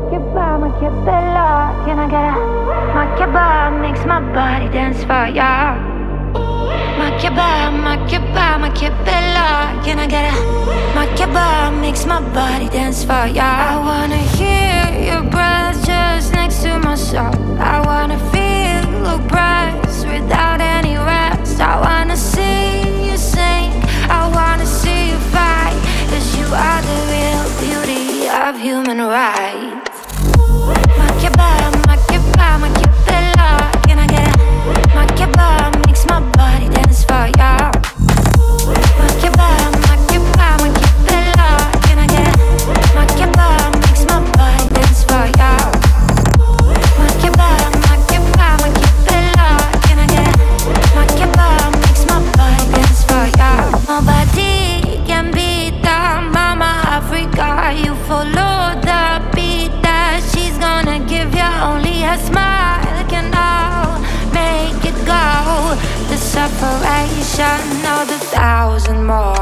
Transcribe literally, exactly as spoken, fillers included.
kebab, my kebab, can I get a my kebab makes my body dance for ya. My kebab, my kebab, my kebab, can I get a my kebab makes my body dance for ya. I wanna hear your breath just next to my soul. I wanna feel your breath without any rest. I wanna see you sing, I wanna see you fight, 'cause you are the real beauty of human rights. My kebab, my kebab, my kebab, can I get a my kebab makes my body dance for ya. My kebab, my kebab, my kebab, can I get a my kebab makes my body dance for ya. My kebab, my kebab, my kebab, can I get a my kebab makes my body dance for ya. Nobody can beat that Mama Africa. You follow the beat that she's gonna give you. Only a smile can now make it go. The separation of the thousand more.